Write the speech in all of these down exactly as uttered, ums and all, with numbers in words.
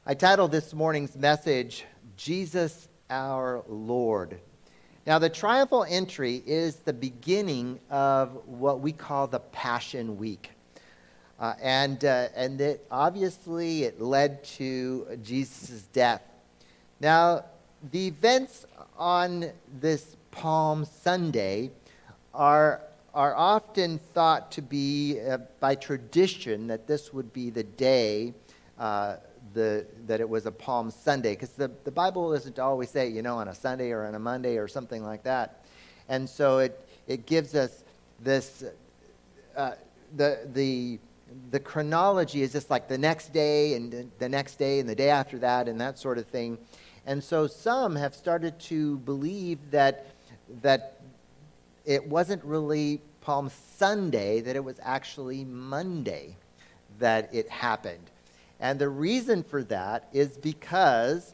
I titled this morning's message, Jesus Our Lord. Now, the triumphal entry is the beginning of what we call the Passion Week. Uh, and uh, and it, obviously it led to Jesus' death. Now, the events on this Palm Sunday are, are often thought to be, uh, by tradition, that this would be the day uh, the that it was a Palm Sunday, because the, the Bible doesn't always say, you know, on a Sunday or on a Monday or something like that. And so it it gives us this, uh, the the the chronology is just like the next day and the next day and the day after that and that sort of thing. And so some have started to believe that that it wasn't really Palm Sunday, that it was actually Monday that it happened. And the reason for that is because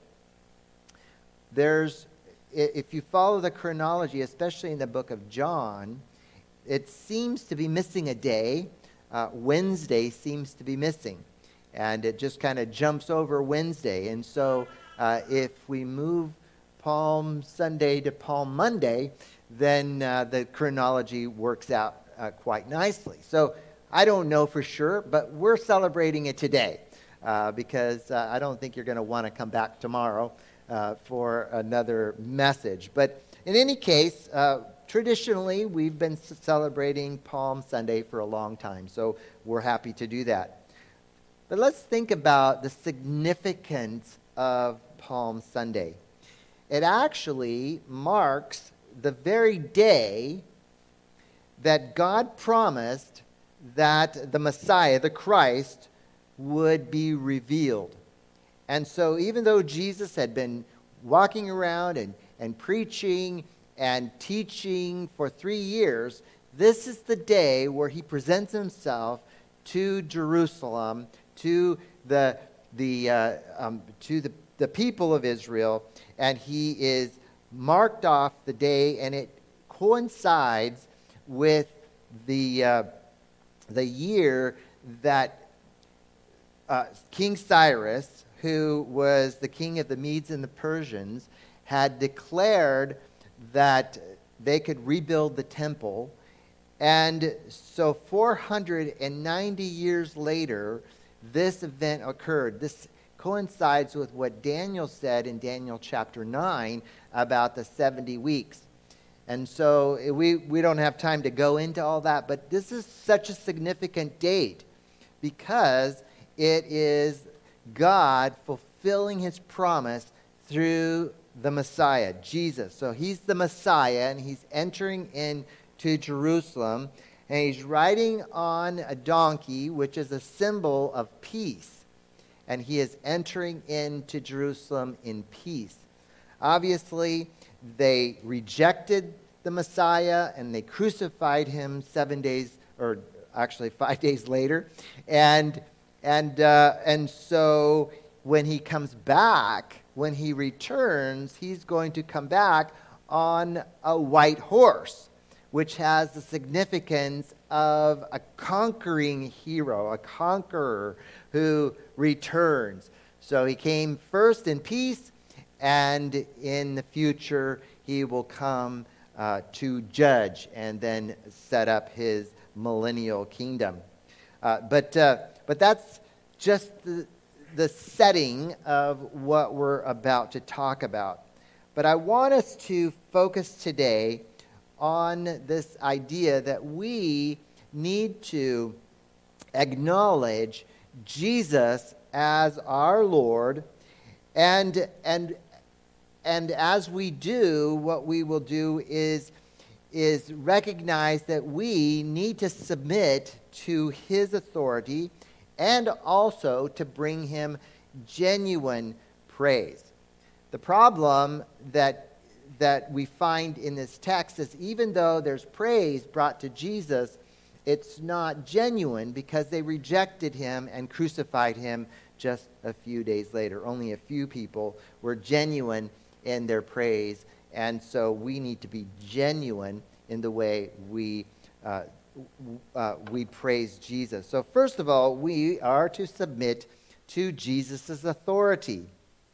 there's, if you follow the chronology, especially in the book of John, it seems to be missing a day. Uh, Wednesday seems to be missing. And it just kind of jumps over Wednesday. And so uh, if we move Palm Sunday to Palm Monday, then uh, the chronology works out uh, quite nicely. So I don't know for sure, but we're celebrating it today. Uh, because uh, I don't think you're going to want to come back tomorrow uh, for another message. But in any case, uh, traditionally, we've been c- celebrating Palm Sunday for a long time, so we're happy to do that. But let's think about the significance of Palm Sunday. It actually marks the very day that God promised that the Messiah, the Christ, would be revealed. And so even though Jesus had been walking around and, and preaching and teaching for three years, this is the day where he presents himself to Jerusalem, to the the uh, um, to the, the people of Israel, and he is marked off the day, and it coincides with the uh, the year that Uh, King Cyrus, who was the king of the Medes and the Persians, had declared that they could rebuild the temple. And so four hundred ninety years later, this event occurred. This coincides with what Daniel said in Daniel chapter nine about the seventy weeks. And so we, we don't have time to go into all that, but this is such a significant date because it is God fulfilling his promise through the Messiah, Jesus. So he's the Messiah, and he's entering into Jerusalem, and he's riding on a donkey, which is a symbol of peace. And he is entering into Jerusalem in peace. Obviously, they rejected the Messiah, and they crucified him seven days, or actually five days later. And And uh, and so when he comes back, when he returns, he's going to come back on a white horse, which has the significance of a conquering hero, a conqueror who returns. So he came first in peace, and in the future he will come uh, to judge and then set up his millennial kingdom. Uh, but uh, but that's just the, the setting of what we're about to talk about. But I want us to focus today on this idea that we need to acknowledge Jesus as our Lord, and and and as we do, what we will do is is recognize that we need to submit to his authority and also to bring him genuine praise. The problem that that we find in this text is even though there's praise brought to Jesus, it's not genuine because they rejected him and crucified him just a few days later. Only a few people were genuine in their praise, and so we need to be genuine in the way we uh, Uh, we praise Jesus. So first of all, we are to submit to Jesus' authority.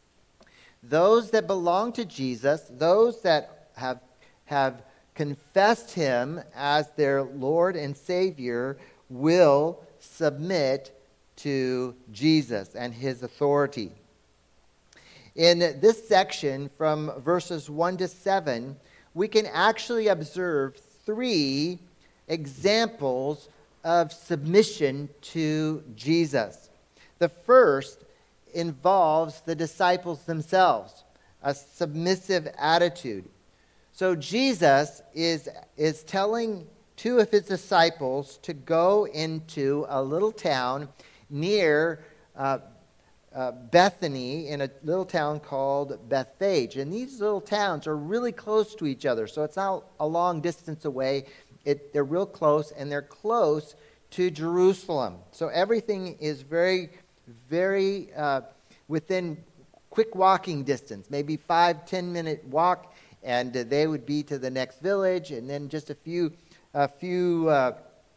Those that belong to Jesus, those that have, have confessed him as their Lord and Savior, will submit to Jesus and his authority. In this section, from verses one to seven, we can actually observe three examples of submission to Jesus. The first involves the disciples themselves, a submissive attitude. So Jesus is, is telling two of his disciples to go into a little town near uh, uh, Bethany, in a little town called Bethphage. And these little towns are really close to each other, so it's not a long distance away. It, they're real close, and they're close to Jerusalem. So everything is very, very uh, within quick walking distance, maybe five, ten minute walk, and uh, they would be to the next village, and then just a few, a few, uh,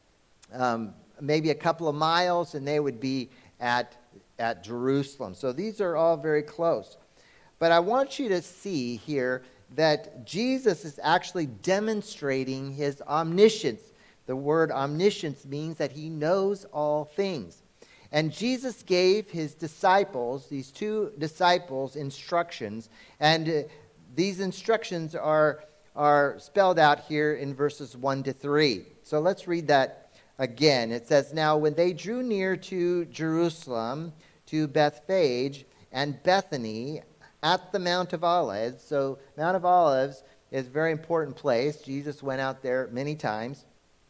um, maybe a couple of miles, and they would be at at Jerusalem. So these are all very close. But I want you to see here that Jesus is actually demonstrating his omniscience. The word omniscience means that he knows all things. And Jesus gave his disciples, these two disciples, instructions. And uh, these instructions are, are spelled out here in verses one to three. So let's read that again. It says, "Now when they drew near to Jerusalem, to Bethphage and Bethany at the Mount of Olives." So Mount of Olives is a very important place. Jesus went out there many times.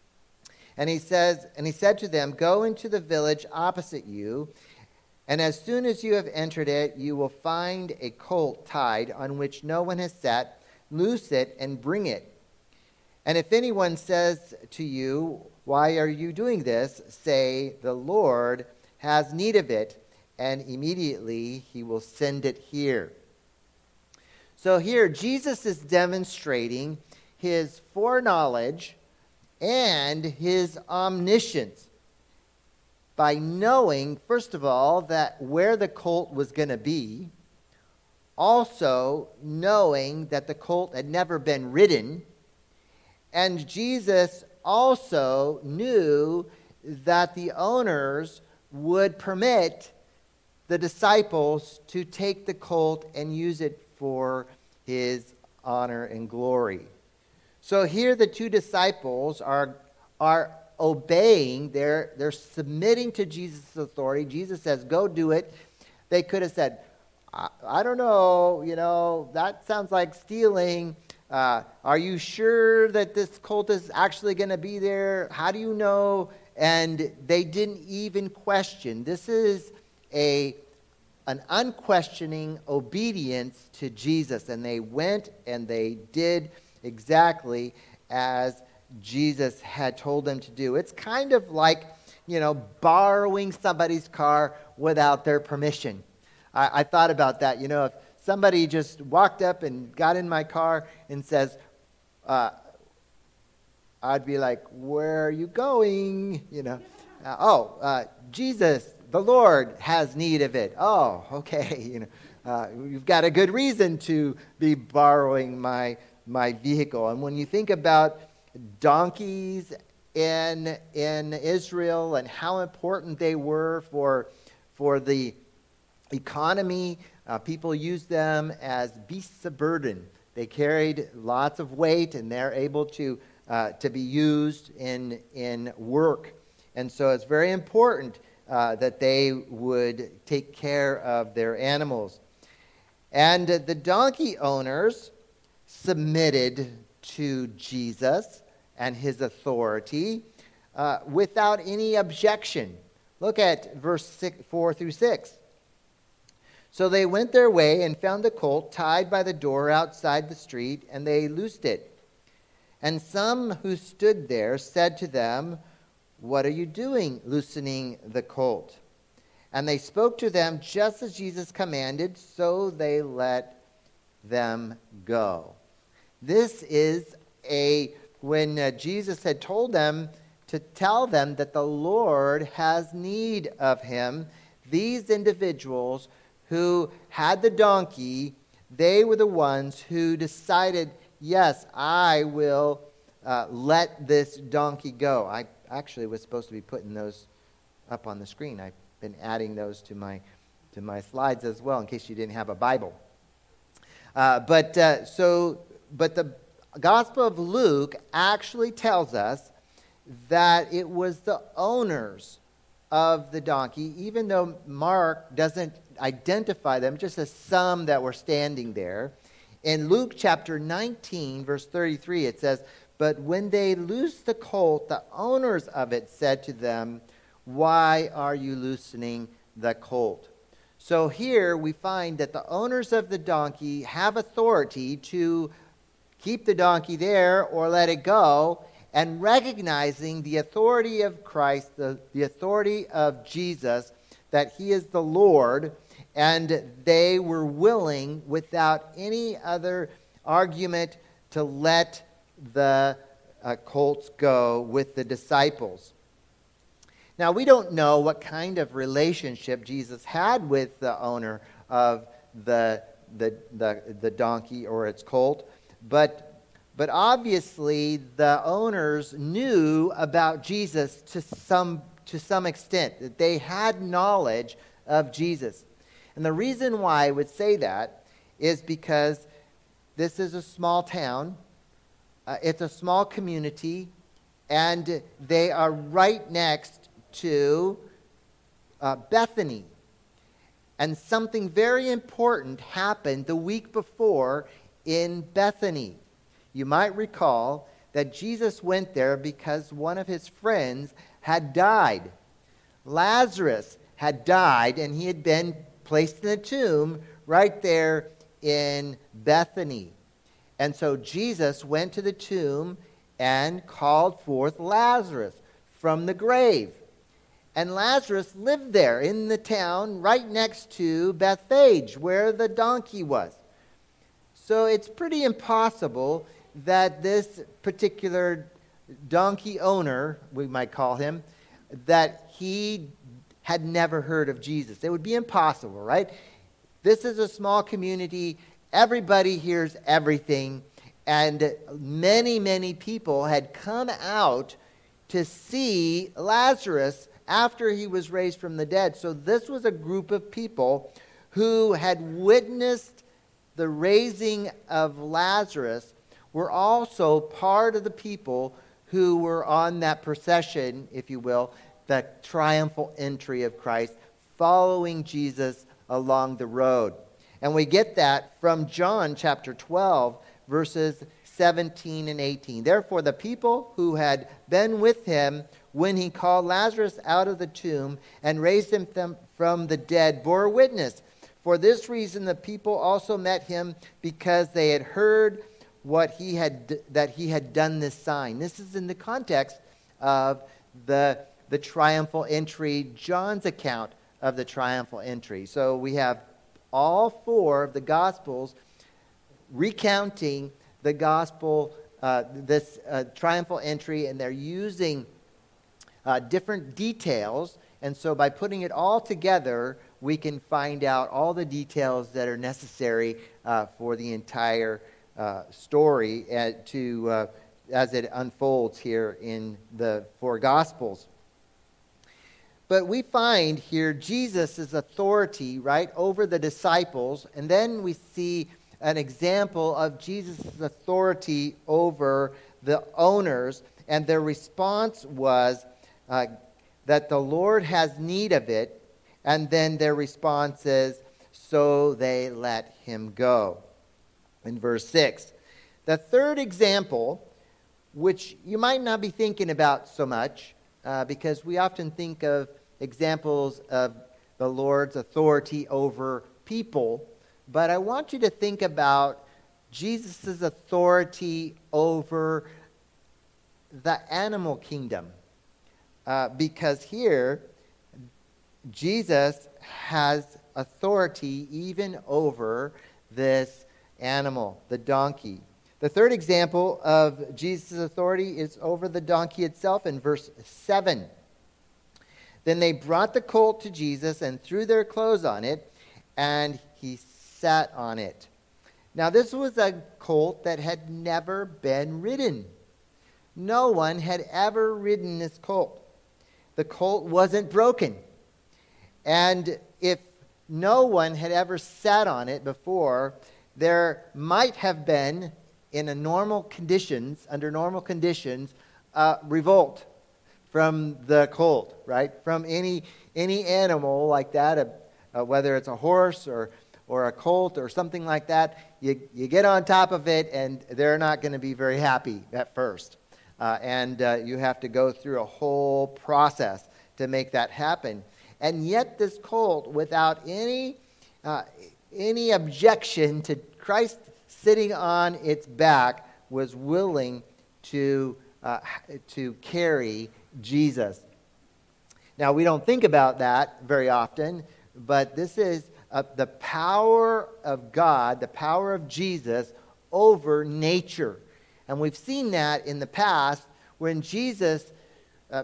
And he says, and he said to them, "Go into the village opposite you, and as soon as you have entered it, you will find a colt tied on which no one has sat. Loose it and bring it. And if anyone says to you, 'Why are you doing this?' say, 'The Lord has need of it,' and immediately he will send it here." So here, Jesus is demonstrating his foreknowledge and his omniscience by knowing, first of all, that where the colt was going to be, also knowing that the colt had never been ridden, and Jesus also knew that the owners would permit the disciples to take the colt and use it for his honor and glory. So here the two disciples are, are obeying, they're, they're submitting to Jesus' authority. Jesus says, "Go do it." They could have said, I, I don't know, you know, that sounds like stealing. Uh, are you sure that this colt is actually going to be there? How do you know? And they didn't even question. This is a an unquestioning obedience to Jesus. And they went and they did exactly as Jesus had told them to do. It's kind of like, you know, borrowing somebody's car without their permission. I, I thought about that. You know, if somebody just walked up and got in my car and says, uh, I'd be like, "Where are you going?" You know, uh, oh, uh, Jesus, the Lord has need of it. Oh, okay. You know, uh, you've got a good reason to be borrowing my my vehicle. And when you think about donkeys in in Israel and how important they were for for the economy, uh, people used them as beasts of burden. They carried lots of weight, and they're able to uh, to be used in in work. And so it's very important uh, that they would take care of their animals. And uh, the donkey owners submitted to Jesus and his authority uh, without any objection. Look at verse six, four through six. "So they went their way and found the colt tied by the door outside the street, and they loosed it. And some who stood there said to them, 'What are you doing, loosening the colt?' And they spoke to them just as Jesus commanded, so they let them go." This is a, when uh, Jesus had told them to tell them that the Lord has need of him, these individuals who had the donkey, they were the ones who decided, yes, I will uh, let this donkey go. I actually was supposed to be putting those up on the screen. I've been adding those to my to my slides as well, in case you didn't have a Bible. Uh, but uh, so, but the Gospel of Luke actually tells us that it was the owners of the donkey, even though Mark doesn't identify them, just as some that were standing there. In Luke chapter nineteen, verse thirty-three, it says, "But when they loosed the colt, the owners of it said to them, 'Why are you loosening the colt?'" So here we find that the owners of the donkey have authority to keep the donkey there or let it go, and recognizing the authority of Christ, the, the authority of Jesus, that he is the Lord, and they were willing, without any other argument, to let the uh, colts go with the disciples. Now, we don't know what kind of relationship Jesus had with the owner of the, the, the, the donkey or its colt, but, but obviously the owners knew about Jesus to some, to some extent, that they had knowledge of Jesus. And the reason why I would say that is because this is a small town, uh, it's a small community, and they are right next to uh, Bethany. And something very important happened the week before in Bethany. You might recall that Jesus went there because one of his friends had died. Lazarus had died, and he had been placed in a tomb right there in Bethany. And so Jesus went to the tomb and called forth Lazarus from the grave. And Lazarus lived there in the town right next to Bethphage, where the donkey was. So it's pretty impossible that this particular donkey owner, we might call him, that he had never heard of Jesus. It would be impossible, right? This is a small community. Everybody hears everything. And many, many people had come out to see Lazarus after he was raised from the dead. So this was a group of people who had witnessed the raising of Lazarus, were also part of the people who were on that procession, if you will, the triumphal entry of Christ, following Jesus along the road. And we get that from John chapter twelve, verses seventeen and eighteen. "Therefore the people who had been with him when he called Lazarus out of the tomb and raised him from the dead bore witness. For this reason the people also met him, because they had heard what he had that he had done this sign." This is in the context of the, the triumphal entry, John's account of the triumphal entry. So we have all four of the Gospels recounting the gospel, uh, this uh, triumphal entry, and they're using uh, different details. And so by putting it all together, we can find out all the details that are necessary uh, for the entire uh, story uh, to, uh, as it unfolds here in the four Gospels. But we find here Jesus' authority, right, over the disciples, and then we see an example of Jesus' authority over the owners, and their response was uh, that the Lord has need of it, and then their response is, so they let him go. In verse six. The third example, which you might not be thinking about so much, uh, because we often think of examples of the Lord's authority over people, but I want you to think about Jesus' authority over the animal kingdom. Uh, because here, Jesus has authority even over this animal, the donkey. The third example of Jesus' authority is over the donkey itself in verse seven. Then they brought the colt to Jesus and threw their clothes on it, and he sat on it. Now this was a colt that had never been ridden. No one had ever ridden this colt. The colt wasn't broken. And if no one had ever sat on it before, there might have been, in a normal conditions, under normal conditions, uh, revolt from the colt, right? From any any animal like that, uh, uh, whether it's a horse or or a colt or something like that, you, you get on top of it and they're not going to be very happy at first. Uh, and uh, you have to go through a whole process to make that happen. And yet this colt, without any uh, any objection to Christ sitting on its back, was willing to uh, to carry Jesus. Now, we don't think about that very often, but this is uh, the power of God, the power of Jesus over nature. And we've seen that in the past when Jesus uh,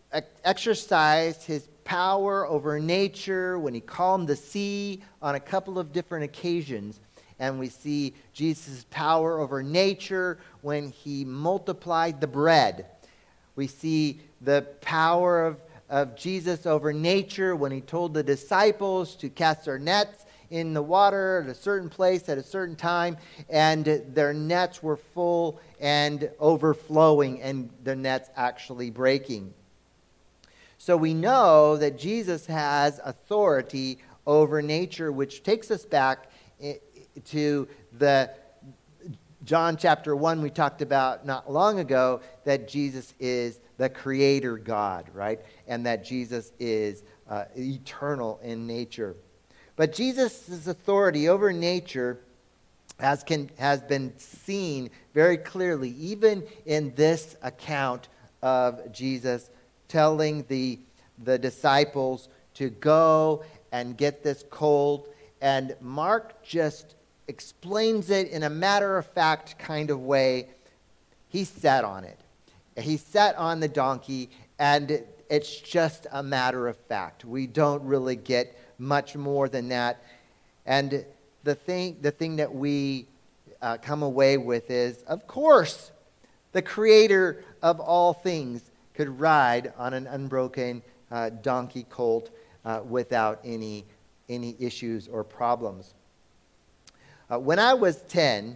exercised his power over nature, when he calmed the sea on a couple of different occasions. And we see Jesus' power over nature when he multiplied the bread. We see the power of, of Jesus over nature when he told the disciples to cast their nets in the water at a certain place at a certain time, and their nets were full and overflowing, and the nets actually breaking. So we know that Jesus has authority over nature, which takes us back to the John chapter one we talked about not long ago, that Jesus is the creator God, right? And that Jesus is uh, eternal in nature. But Jesus' authority over nature has, can, has been seen very clearly, even in this account of Jesus telling the, the disciples to go and get this colt. And Mark just explains it in a matter-of-fact kind of way. He sat on it. He sat on the donkey, and it's just a matter of fact. We don't really get much more than that. And the thing, the thing that we uh, come away with is, of course, the creator of all things could ride on an unbroken uh, donkey colt uh, without any, any issues or problems. Uh, when I was ten,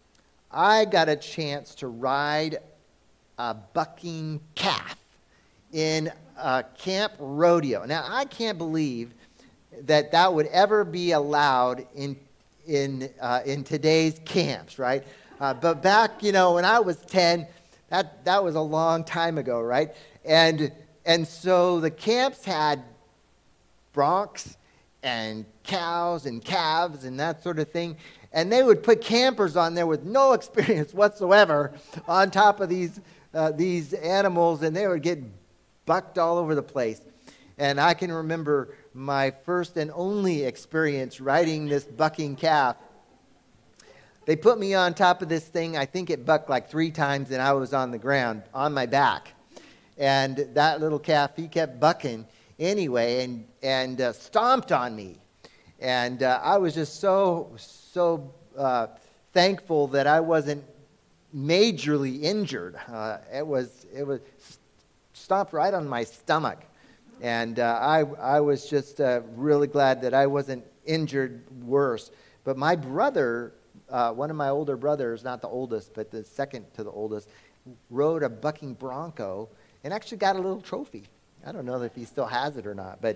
I got a chance to ride a bucking calf in a camp rodeo. Now, I can't believe that that would ever be allowed in in uh, in today's camps, right? Uh, but back, you know, when I was ten, that that was a long time ago, right? And and so the camps had broncs and cows and calves and that sort of thing. And they would put campers on there with no experience whatsoever on top of these uh, these animals, and they would get bucked all over the place. And I can remember my first and only experience riding this bucking calf. They put me on top of this thing. I think it bucked like three times, and I was on the ground, on my back. And that little calf, he kept bucking anyway, and, and uh, stomped on me. And uh, I was just so, so uh, thankful that I wasn't majorly injured. Uh, it was, it was stomped right on my stomach. And uh, I, I was just uh, really glad that I wasn't injured worse. But my brother, uh, one of my older brothers, not the oldest, but the second to the oldest, rode a bucking bronco and actually got a little trophy. I don't know if he still has it or not, but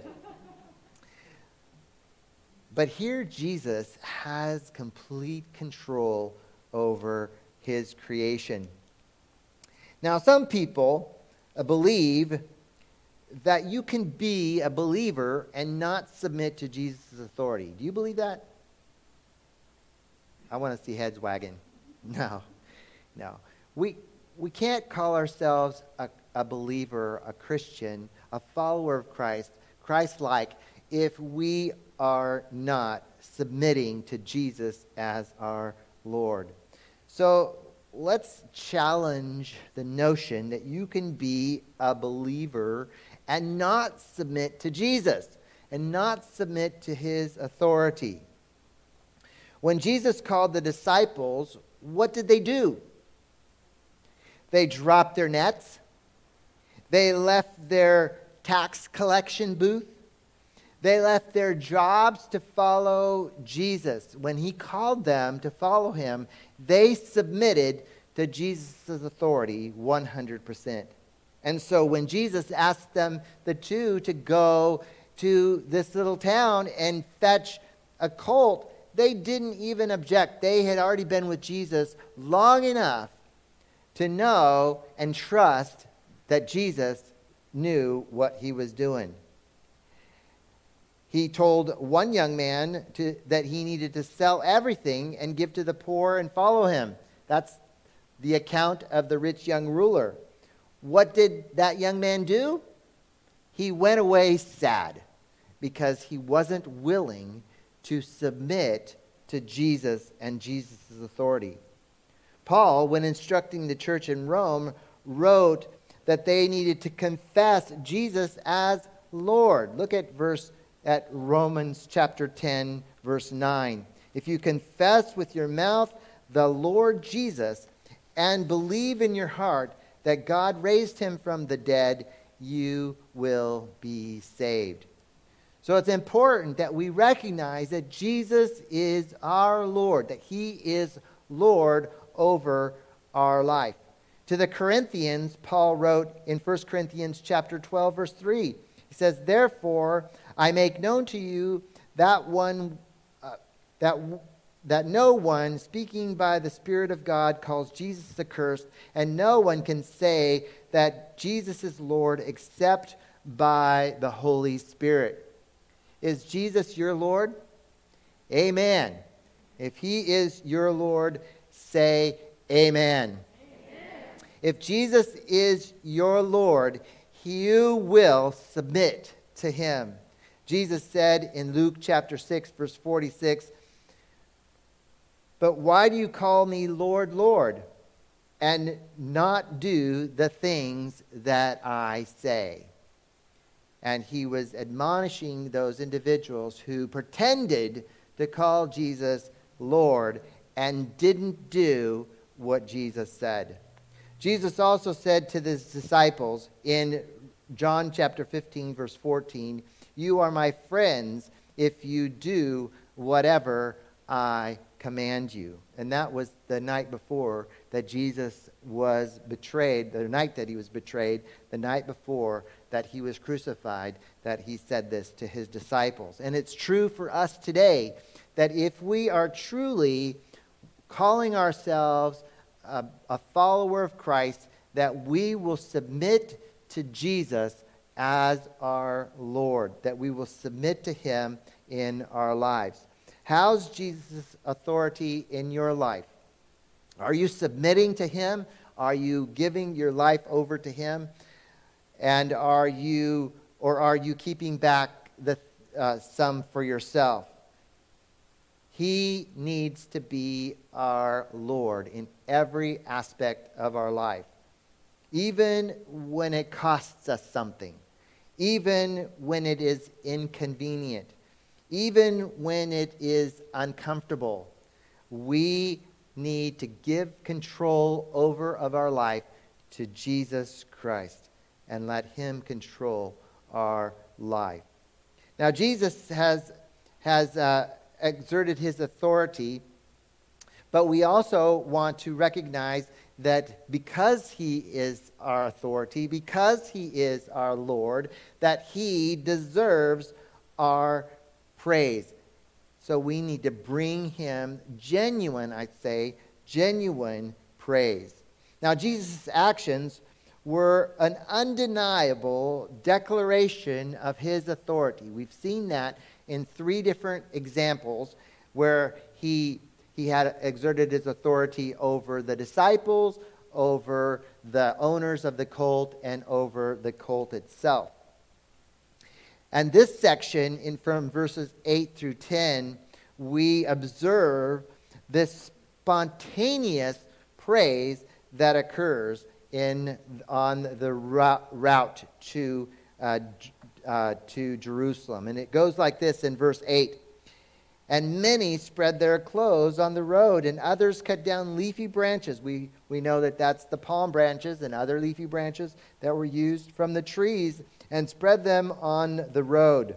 but here Jesus has complete control over his creation. Now, some people uh, believe that you can be a believer and not submit to Jesus' authority. Do you believe that? I want to see heads wagging. No, no. We we can't call ourselves a, a believer, a Christian, a follower of Christ, Christ-like, if we are not submitting to Jesus as our Lord. So let's challenge the notion that you can be a believer and not submit to Jesus and not submit to his authority. When Jesus called the disciples, what did they do? They dropped their nets. They left their tax collection booth. They left their jobs to follow Jesus. When he called them to follow him, they submitted to Jesus' authority one hundred percent. And so when Jesus asked them, the two, to go to this little town and fetch a colt, they didn't even object. They had already been with Jesus long enough to know and trust that Jesus knew what he was doing. He told one young man to, that he needed to sell everything and give to the poor and follow him. That's the account of the rich young ruler. What did that young man do? He went away sad because he wasn't willing to submit to Jesus and Jesus' authority. Paul, when instructing the church in Rome, wrote that they needed to confess Jesus as Lord. Look at verse at Romans chapter ten, verse nine. If you confess with your mouth the Lord Jesus and believe in your heart that God raised him from the dead, you will be saved. So it's important that we recognize that Jesus is our Lord, that he is Lord over our life. To the Corinthians, Paul wrote in First Corinthians chapter twelve, verse three. He says, "Therefore I make known to you that one uh, that that no one speaking by the Spirit of God calls Jesus accursed, and no one can say that Jesus is Lord except by the Holy Spirit." Is Jesus your Lord? Amen. If he is your Lord, say amen. Amen. If Jesus is your Lord, you will submit to him. Jesus said in Luke chapter six, verse forty-six, "But why do you call me Lord, Lord, and not do the things that I say?" And he was admonishing those individuals who pretended to call Jesus Lord and didn't do what Jesus said. Jesus also said to his disciples in John chapter fifteen, verse fourteen, "You are my friends if you do whatever I command you." And that was the night before that Jesus was betrayed, the night that he was betrayed, the night before that he was crucified, that he said this to his disciples. And it's true for us today that if we are truly calling ourselves a, a follower of Christ, that we will submit to Jesus as our Lord, that we will submit to him in our lives. How's Jesus' authority in your life? Are you submitting to him? Are you giving your life over to him? And are you, or are you keeping back the uh, some for yourself? He needs to be our Lord in every aspect of our life, even when it costs us something, even when it is inconvenient, even when it is uncomfortable. We need to give control over of our life to Jesus Christ and let him control our life. Now, Jesus has, has uh, exerted his authority, but we also want to recognize that because he is our authority, because he is our Lord, that he deserves our praise. So we need to bring him genuine, I'd say, genuine praise. Now, Jesus' actions were an undeniable declaration of his authority. We've seen that in three different examples where he, he had exerted his authority over the disciples, over the owners of the colt, and over the colt itself. And this section, in from verses eight through ten, we observe this spontaneous praise that occurs in on the route to uh, uh, to Jerusalem. And it goes like this in verse eight. And many spread their clothes on the road, and others cut down leafy branches. We, we know that that's the palm branches and other leafy branches that were used from the trees, and spread them on the road.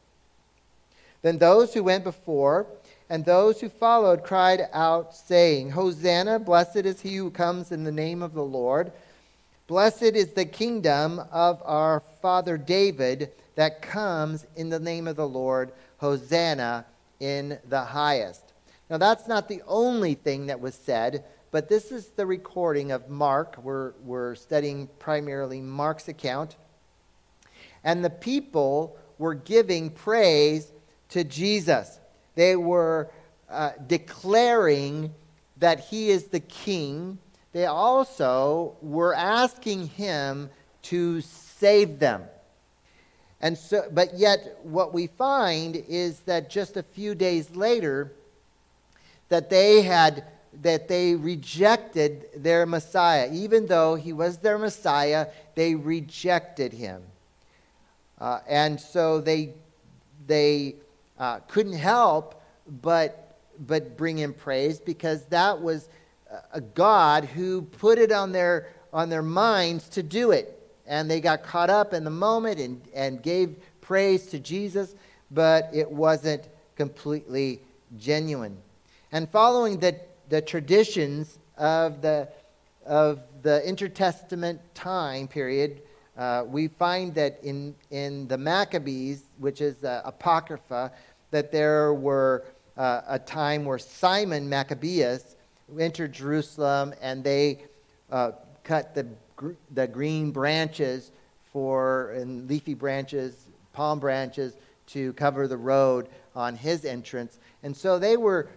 Then those who went before and those who followed cried out, saying, Hosanna, blessed is he who comes in the name of the Lord. Blessed is the kingdom of our father David that comes in the name of the Lord. Hosanna in the highest. Now that's not the only thing that was said, but this is the recording of Mark. We're, we're studying primarily Mark's account. And the people were giving praise to Jesus. They were uh, declaring that he is the king. They also were asking him to save them. And so, but yet what we find is that just a few days later, that they had that they rejected their Messiah. Even though he was their Messiah, they rejected him. Uh, and so they they uh, couldn't help but but bring him praise, because that was a God who put it on their on their minds to do it. And they got caught up in the moment and, and gave praise to Jesus, but it wasn't completely genuine. And following the, the traditions of the of the intertestament time period, uh, we find that in, in the Maccabees, which is uh, Apocrypha, that there were uh, a time where Simon Maccabeus entered Jerusalem, and they uh, cut the the green branches for and leafy branches, palm branches, to cover the road on his entrance. And so they were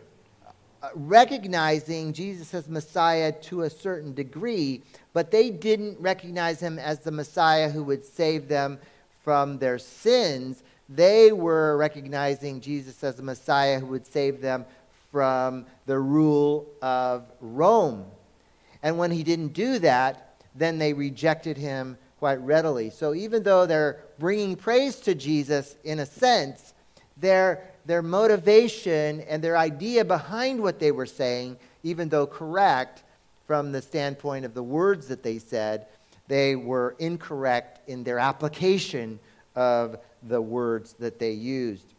recognizing Jesus as Messiah to a certain degree, but they didn't recognize him as the Messiah who would save them from their sins. They were recognizing Jesus as the Messiah who would save them from the rule of Rome. And when he didn't do that, then they rejected him quite readily. So even though they're bringing praise to Jesus in a sense, their, their motivation and their idea behind what they were saying, even though correct from the standpoint of the words that they said, they were incorrect in their application of the words that they used.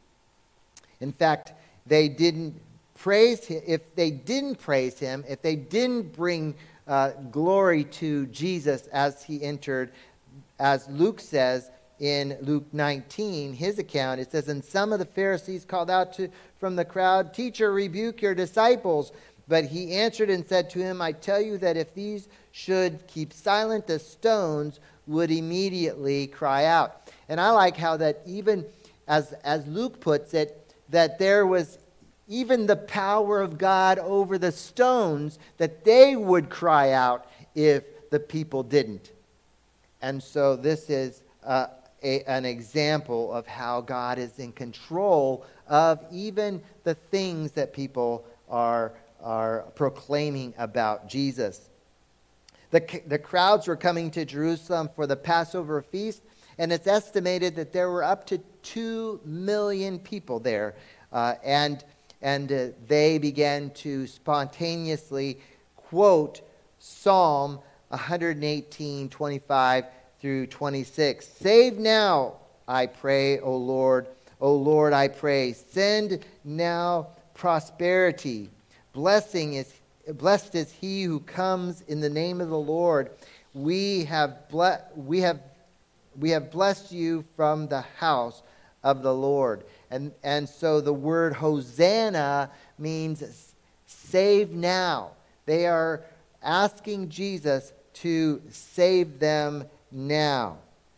In fact, they didn't praise him. If they didn't praise him, if they didn't bring Uh, glory to Jesus as he entered, as Luke says in Luke nineteen, his account, it says, and some of the Pharisees called out to, from the crowd, Teacher, rebuke your disciples. But he answered and said to him, I tell you that if these should keep silent, the stones would immediately cry out. And I like how that even, as, as Luke puts it, that there was even the power of God over the stones, that they would cry out if the people didn't. And so this is uh, a, an example of how God is in control of even the things that people are, are proclaiming about Jesus. The, the crowds were coming to Jerusalem for the Passover feast, and it's estimated that there were up to two million people there. Uh, and And uh, they began to spontaneously quote Psalm one eighteen, twenty-five through twenty-six. Save now, I pray, O Lord. O Lord, I pray. Send now prosperity. Blessing is, blessed is he who comes in the name of the Lord. We have, ble- we have, we have blessed you from the house of the Lord. And, and so the word Hosanna means save now. They are asking Jesus to save them now.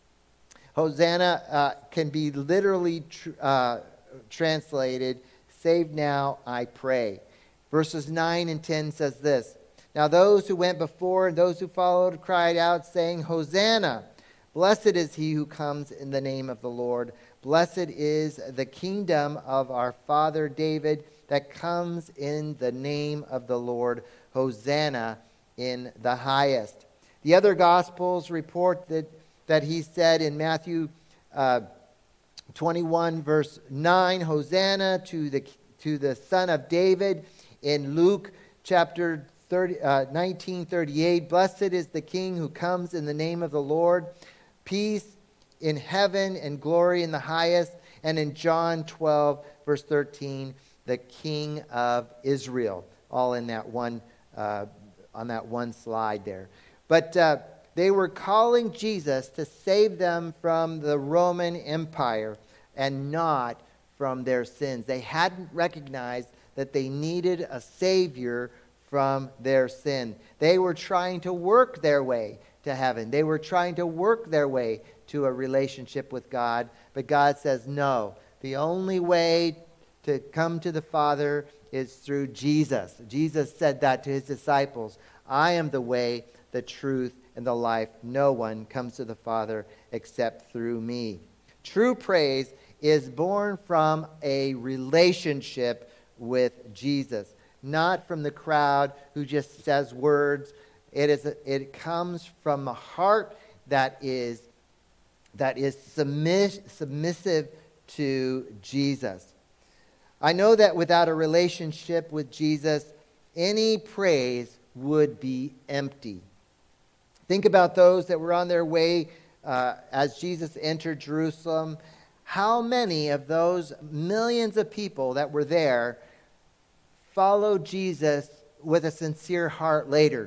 Hosanna uh, can be literally tr- uh, translated, save now, I pray. Verses nine and ten says this, Now those who went before and those who followed cried out, saying, Hosanna, blessed is he who comes in the name of the Lord. Blessed is the kingdom of our father David that comes in the name of the Lord. Hosanna in the highest. The other Gospels report that, that he said in Matthew uh, twenty-one, verse nine, Hosanna to the, to the Son of David. In Luke chapter thirty, uh, nineteen thirty-eight, blessed is the King who comes in the name of the Lord. Peace in heaven and glory in the highest. And in John twelve, verse thirteen, the King of Israel. All in that one, uh, on that one slide there. But uh, they were calling Jesus to save them from the Roman Empire and not from their sins. They hadn't recognized that they needed a Savior from their sin. They were trying to work their way to heaven. They were trying to work their way to a relationship with God. But God says, no, the only way to come to the Father is through Jesus. Jesus said that to his disciples. I am the way, the truth, and the life. No one comes to the Father except through me. True praise is born from a relationship with Jesus, not from the crowd who just says words. It is a, it comes from a heart that is that is submiss, submissive to Jesus. I know that without a relationship with Jesus, any praise would be empty. Think about those that were on their way uh, as Jesus entered Jerusalem. How many of those millions of people that were there followed Jesus with a sincere heart later?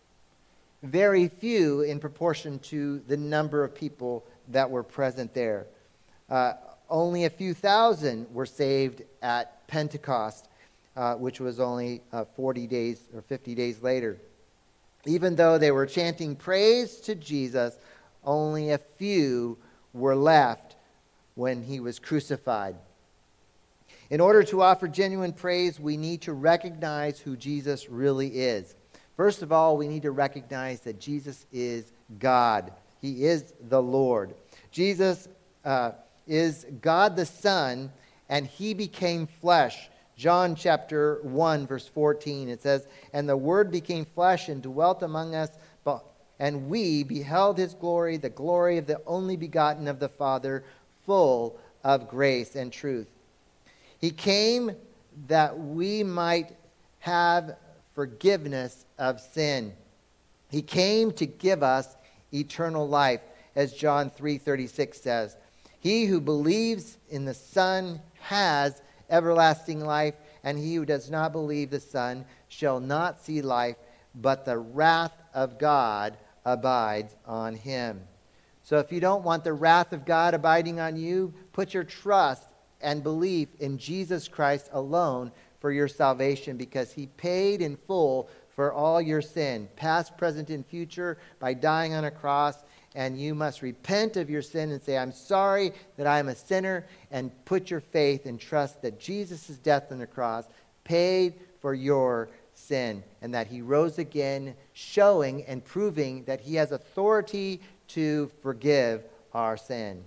Very few in proportion to the number of people that were present there. Uh, only a few thousand were saved at Pentecost, uh, which was only uh, forty days or fifty days later. Even though they were chanting praise to Jesus, only a few were left when he was crucified. In order to offer genuine praise, we need to recognize who Jesus really is. First of all, we need to recognize that Jesus is God. He is the Lord. Jesus uh, is God the Son, and he became flesh. John chapter one, verse fourteen, it says, and the Word became flesh and dwelt among us, and we beheld his glory, the glory of the only begotten of the Father, full of grace and truth. He came that we might have forgiveness of sin. He came to give us eternal life, as John three thirty-six says. He who believes in the Son has everlasting life, and he who does not believe the Son shall not see life, but the wrath of God abides on him. So if you don't want the wrath of God abiding on you, put your trust and belief in Jesus Christ alone for your salvation, because he paid in full for all your sin, past, present, and future, by dying on a cross. And you must repent of your sin and say, I'm sorry that I am a sinner, and put your faith and trust that Jesus' death on the cross paid for your sin, and that he rose again, showing and proving that he has authority to forgive our sin.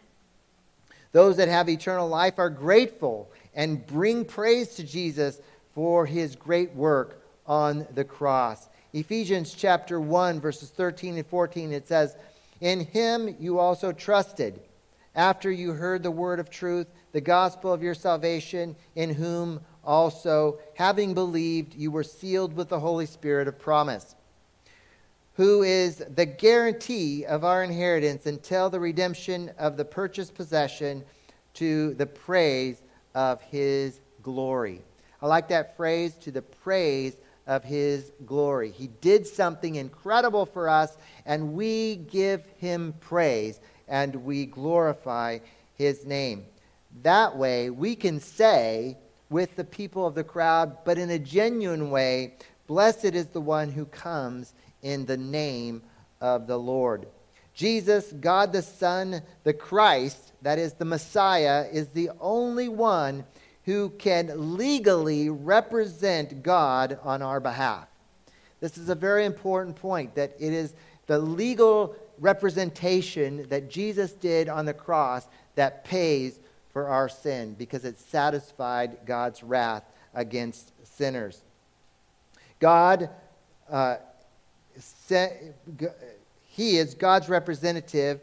Those that have eternal life are grateful and bring praise to Jesus for his great work on the cross. Ephesians chapter one, verses thirteen and fourteen, it says, in him you also trusted, after you heard the word of truth, the gospel of your salvation, in whom also, having believed, you were sealed with the Holy Spirit of promise, who is the guarantee of our inheritance until the redemption of the purchased possession, to the praise of his glory. I like that phrase, to the praise of his glory. He did something incredible for us, and we give him praise, and we glorify his name. That way, we can say with the people of the crowd, but in a genuine way, blessed is the one who comes in the name of the Lord. Jesus, God the Son, the Christ, that is the Messiah, is the only one who can legally represent God on our behalf. This is a very important point, that it is the legal representation that Jesus did on the cross that pays for our sin, because it satisfied God's wrath against sinners. God, uh, he is God's representative,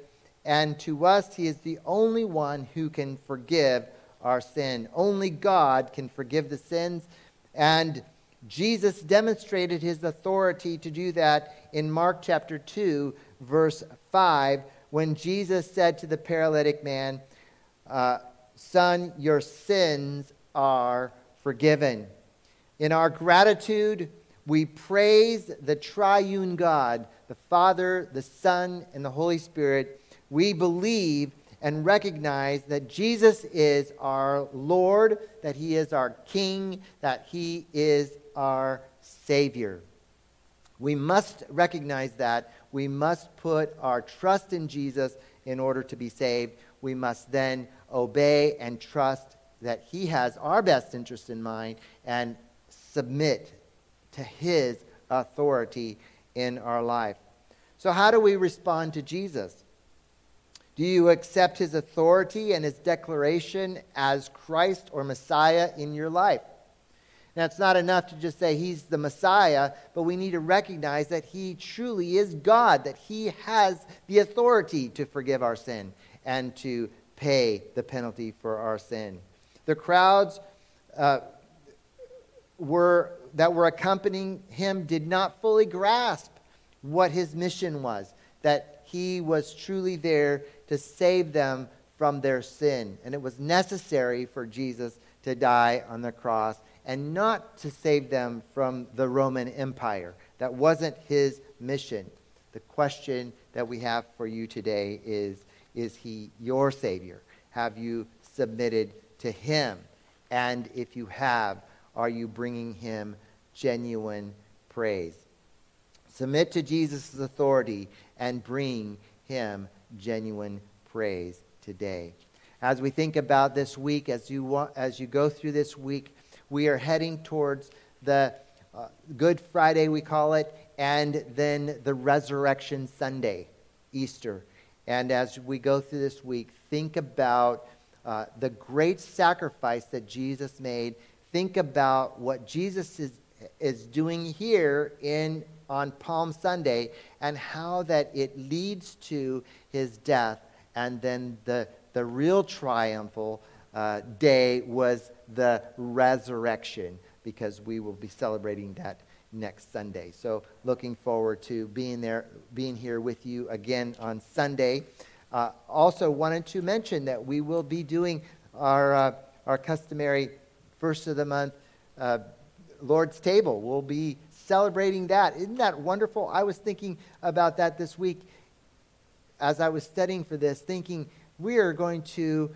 And to us, he is the only one who can forgive our sin. Only God can forgive the sins. And Jesus demonstrated his authority to do that in Mark chapter two, verse five, when Jesus said to the paralytic man, uh, "Son, your sins are forgiven." In our gratitude, we praise the triune God, the Father, the Son, and the Holy Spirit. We believe and recognize that Jesus is our Lord, that he is our King, that he is our Savior. We must recognize that. We must put our trust in Jesus in order to be saved. We must then obey and trust that he has our best interest in mind and submit to his authority in our life. So how do we respond to Jesus? Do you accept his authority and his declaration as Christ or Messiah in your life? Now, it's not enough to just say he's the Messiah, but we need to recognize that he truly is God, that he has the authority to forgive our sin and to pay the penalty for our sin. The crowds uh, were that were accompanying him did not fully grasp what his mission was, that he was truly there to save them from their sin. And it was necessary for Jesus to die on the cross and not to save them from the Roman Empire. That wasn't his mission. The question that we have for you today is, is he your Savior? Have you submitted to him? And if you have, are you bringing him genuine praise? Submit to Jesus' authority and bring him genuine praise today. As we think about this week, as you want, as you go through this week, we are heading towards the uh, Good Friday, we call it, and then the Resurrection Sunday, Easter. And as we go through this week, think about uh, the great sacrifice that Jesus made. Think about what Jesus is, is doing here in on Palm Sunday and how that it leads to his death. And then the, the real triumphal uh, day was the resurrection, because we will be celebrating that next Sunday. So looking forward to being there, being here with you again on Sunday. Uh, also wanted to mention that we will be doing our, uh, our customary first of the month uh, Lord's table. We'll be celebrating that. Isn't that wonderful? I was thinking about that this week as I was studying for this, thinking we are going to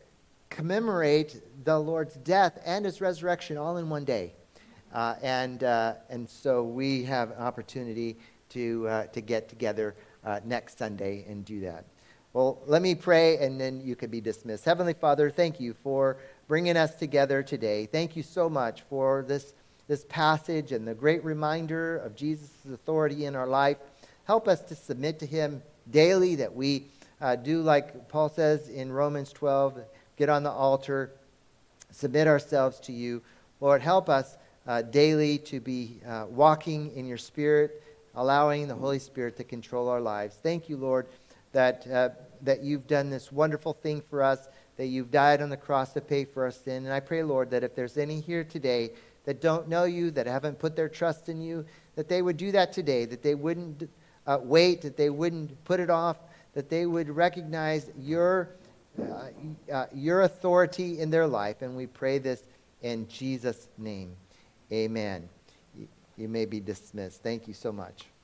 commemorate the Lord's death and his resurrection all in one day. Uh, and uh, and so we have an opportunity to, uh, to get together uh, next Sunday and do that. Well, let me pray, and then you could be dismissed. Heavenly Father, thank you for bringing us together today. Thank you so much for this this passage and the great reminder of Jesus' authority in our life. Help us to submit to him daily, that we uh, do like Paul says in Romans twelve, get on the altar, submit ourselves to you. Lord, help us uh, daily to be uh, walking in your Spirit, allowing the Holy Spirit to control our lives. Thank you, Lord, that, uh, that you've done this wonderful thing for us, that you've died on the cross to pay for our sin. And I pray, Lord, that if there's any here today that don't know you, that haven't put their trust in you, that they would do that today, that they wouldn't uh, wait, that they wouldn't put it off, that they would recognize your, uh, uh, your authority in their life. And we pray this in Jesus' name. Amen. You may be dismissed. Thank you so much.